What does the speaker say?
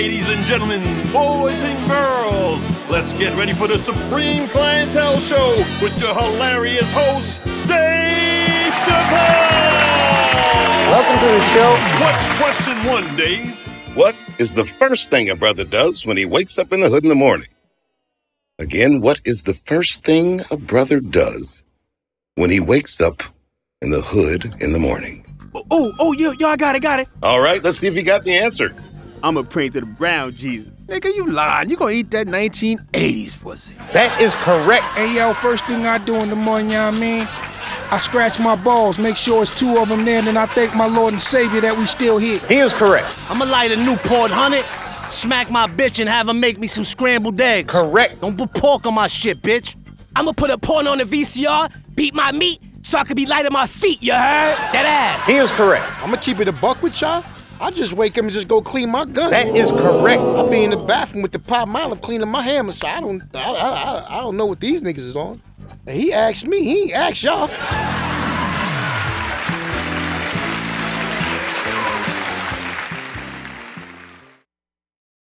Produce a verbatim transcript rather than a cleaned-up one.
ladies and gentlemen, boys and girls, let's get ready for the Supreme Clientele Show with your hilarious host, Dave Chappelle! Welcome to the show. What's question one, Dave? What is the first thing a brother does when he wakes up in the hood in the morning? Again, what is the first thing a brother does when he wakes up in the hood in the morning? Oh, oh, yo, yo, I got it, got it. All right, let's see if you got the answer. I'ma pray to the brown Jesus. Nigga, you lying. You gonna eat that nineteen eighties pussy. That is correct. Hey, yo, first thing I do in the morning, you know what I mean? I scratch my balls, make sure it's two of them there, and then I thank my Lord and Savior that we still here. He is correct. I'ma light a Newport one hundred, smack my bitch, and have her make me some scrambled eggs. Correct. Don't put pork on my shit, bitch. I'ma put a porn on the V C R, beat my meat, so I could be light on my feet, you heard? That ass. He is correct. I'ma keep it a buck with y'all. I just wake up and just go clean my gun. That is correct. I'll be in the bathroom with the pop Olive cleaning my hammer, so I don't, I, I, I, I don't know what these niggas is on. And he asked me, he ain't asked y'all.